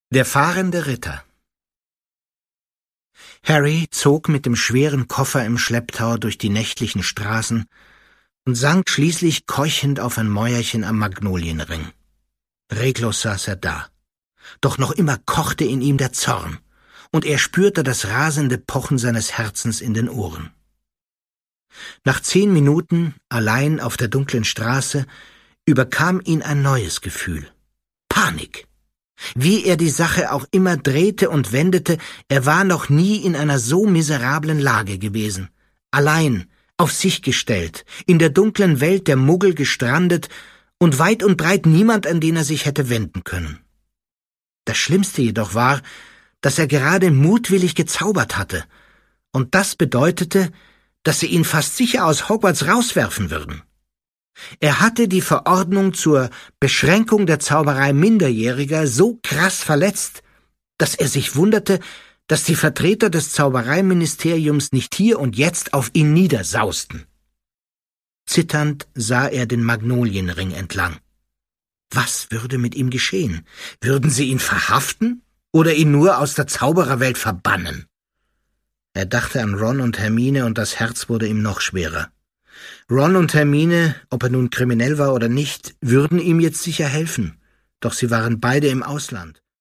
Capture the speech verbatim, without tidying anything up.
Der fahrende Ritter. Harry zog mit dem schweren Koffer im Schlepptau durch die nächtlichen Straßen und sank schließlich keuchend auf ein Mäuerchen am Magnolienring. Reglos saß er da. Doch noch immer kochte in ihm der Zorn, und er spürte das rasende Pochen seines Herzens in den Ohren. Nach zehn Minuten, allein auf der dunklen Straße, überkam ihn ein neues Gefühl. Panik. Wie er die Sache auch immer drehte und wendete, er war noch nie in einer so miserablen Lage gewesen. Allein, auf sich gestellt, in der dunklen Welt der Muggel gestrandet und weit und breit niemand, an den er sich hätte wenden können. Das Schlimmste jedoch war, dass er gerade mutwillig gezaubert hatte, und das bedeutete, dass sie ihn fast sicher aus Hogwarts rauswerfen würden. Er hatte die Verordnung zur Beschränkung der Zauberei Minderjähriger so krass verletzt, dass er sich wunderte, dass die Vertreter des Zaubereiministeriums nicht hier und jetzt auf ihn niedersausten. Zitternd sah er den Magnolienring entlang. Was würde mit ihm geschehen? Würden sie ihn verhaften oder ihn nur aus der Zaubererwelt verbannen? Er dachte an Ron und Hermine, und das Herz wurde ihm noch schwerer. Ron und Hermine, ob er nun kriminell war oder nicht, würden ihm jetzt sicher helfen, doch sie waren beide im Ausland.